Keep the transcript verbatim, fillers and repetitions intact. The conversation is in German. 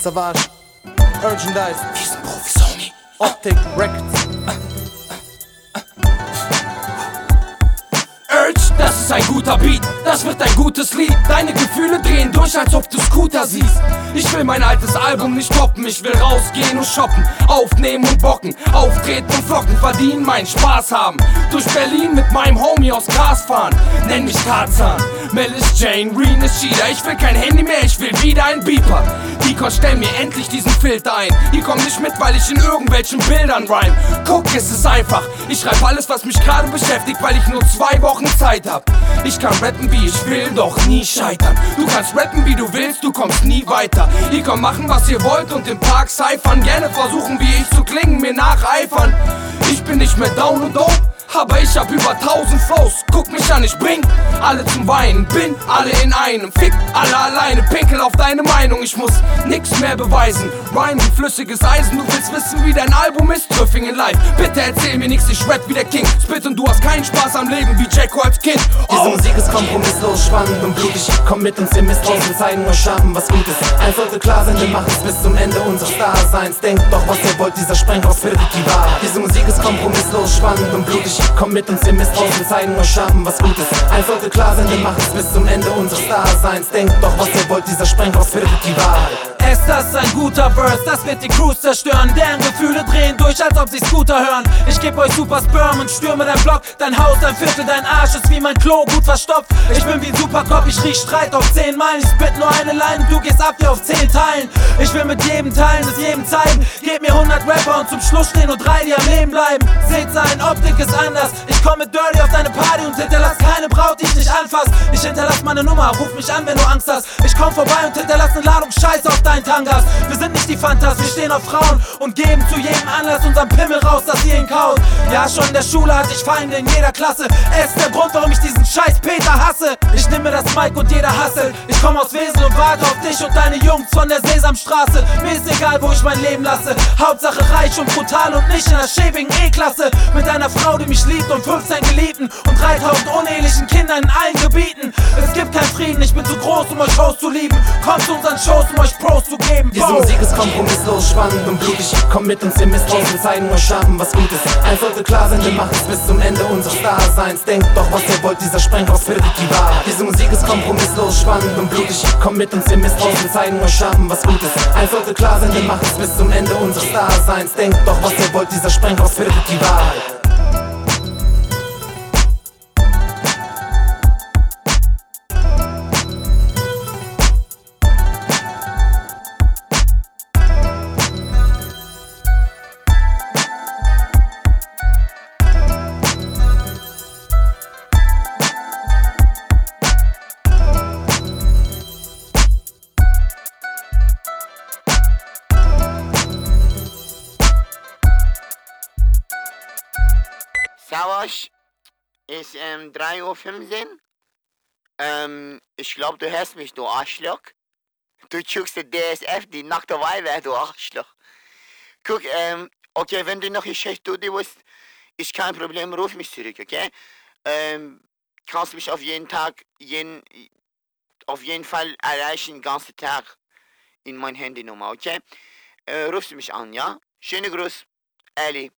Savage, Urgendice, Wir sind Profis, Homie. Optic Records. Urge, das ist ein guter Beat, das wird ein gutes Lied. Deine Gefühle drehen durch, als ob du Scooter siehst. Ich will mein altes Album nicht toppen, ich will rausgehen und shoppen, aufnehmen und bocken, auftreten und flocken, verdienen, meinen Spaß haben. Durch Berlin mit meinem Homie aus Gras fahren, nenn mich Tarzan. Mel ist Jane, Reen ist Cheetah. Ich will kein Handy mehr, ich will wieder ein Beeper. Deacon, stell mir endlich diesen Filter ein. Ihr kommt nicht mit, weil ich in irgendwelchen Bildern rhyme. Guck, es ist einfach, ich schreib alles, was mich gerade beschäftigt, weil ich nur zwei Wochen Zeit hab. Ich kann rappen, wie ich will, doch nie scheitern. Du kannst rappen, wie du willst, du kommst nie weiter. Ihr könnt machen, was ihr wollt und im Park cyphern. Gerne versuchen, wie ich zu klingen, mir nacheifern. Ich bin nicht mehr down und dope, aber ich hab über tausend Flows. Guck mich an, ich bring alle zum Weinen. Bin alle in einem, fick alle alleine. Pinkel auf deine Meinung, ich muss nix mehr beweisen. Rhyme wie flüssiges Eisen, du willst wissen, wie dein Album ist. Trüffingen live, bitte erzähl mir nix, ich rap wie der King. Spit und du hast keinen Spaß am Leben wie Jacko als Kind. Oh. Diese Musik ist kompromisslos, spannend und blutig. Komm mit uns, ihr müsst draußen zeigen euch Schaben, was gut ist. Eins sollte klar sein, wir machen es bis zum Ende unseres Daseins. Denkt doch, was ihr wollt, dieser Sprenghaus findet die Wahrheit. Diese Musik ist kompromisslos, spannend und blutig. Komm mit uns, ihr müsst draußen zeigen euch Schaben, was gut ist. Eins sollte klar sein, wir machen es bis zum Ende unseres Daseins. Denkt doch, was ihr wollt, dieser Sprenghaus findet die Wahrheit. Ist das ein guter Verse, das wird die Crews zerstören. Deren Gefühle drehen durch, als ob sie Scooter hören. Ich geb euch super Sperm und stürme dein Block. Dein Haus, dein Viertel, dein Arsch ist wie mein Klo, gut verstopft. Ich bin wie ein Supercop, ich riech Streit auf zehn Meilen. Ich spit nur eine Line, du gehst ab wie auf zehn Teilen. Ich will mit jedem teilen, es jedem zeigen. Geb mir hundert Rapper und zum Schluss stehen nur drei, die am Leben bleiben. Seht sein, Optik ist anders. Ich komm mit Dirty auf deine Party und hinterlass keine Braut, die ich nicht anfass. Ich hinterlass meine Nummer, ruf mich an, wenn du Angst hast. Ich komm vorbei und hinterlass ne Ladung Scheiß auf deinen Tangas. Wir sind nicht die Fantas, wir stehen auf Frauen und geben zu jedem Anlass unseren Pimmel raus, dass ihr ihn kaut. Ja, schon in der Schule hatte ich Feinde in jeder Klasse. Er ist der Grund, warum ich diesen Scheiß Peter hasse. Ich nehme das Mic und jeder hasselt. Ich komm aus Wesel und warte auf dich und deine Jungs von der Sesamstraße. Mir ist egal, wo ich mein Leben lasse. Hauptsache reich und brutal und nicht in der schäbigen E-Klasse. Mit einer Frau, die mich liebt und fünfzehn Geliebten und dreitausend unehelichen Kindern in allen Gebieten. Es gibt keinen Frieden, ich bin zu groß, um euch Hosts zu lieben. Kommt zu unseren Shows, um euch Pros zu geben. Diese Musik ist kompromisslos, spannend und blutig. Komm mit uns, ihr müsst draußen zeigen euch Schaben, was gut ist. Eins sollte klar sein, wir machen es bis zum Ende unseres Daseins. Denkt doch, was ihr wollt, dieser Sprenghaus findet die Wahrheit. Diese Musik ist kompromisslos, spannend und blutig. Komm mit uns, ihr müsst draußen zeigen euch Schaben, was gut ist. Eins sollte klar sein, wir machen es bis zum Ende unseres Daseins. Denkt doch, was ihr wollt, dieser Sprenghaus findet die Wahrheit. Savasch, ist ähm, drei Uhr fünfzehn. Ähm, ich glaube, du hörst mich, du Arschloch. Du guckst D S F, die nackte Weiber, du Arschloch. Guck, ähm, okay, wenn du noch nicht schlecht du bist, ist kein Problem, ruf mich zurück, okay? Ähm, kannst mich auf jeden Tag, jeden, auf jeden Fall erreichen, den ganzen Tag in mein Handynummer, okay? Äh, rufst du mich an, ja? Schöne Gruß, Ali.